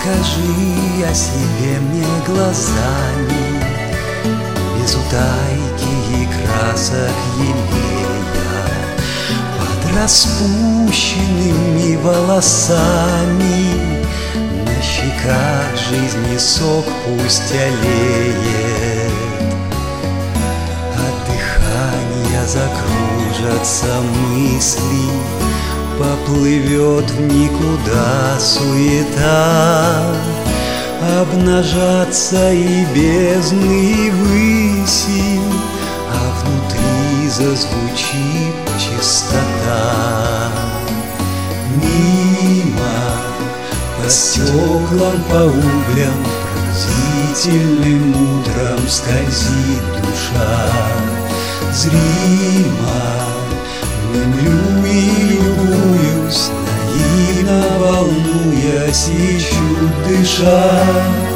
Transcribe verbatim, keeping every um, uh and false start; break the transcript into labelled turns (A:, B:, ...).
A: Скажи о себе мне глазами, без утайки и красок елея, под распущенными волосами, на щеках жизни сок пусть олеет. От дыхания закружатся мысли, поплывет в никуда суета, обнажатся и бездны, и выси, а внутри зазвучит чистота. Мимо по стеклам, по углям пронзительным утром скользит душа. Зримо млю и любуюсь, наивно волнуясь, ищу дыша.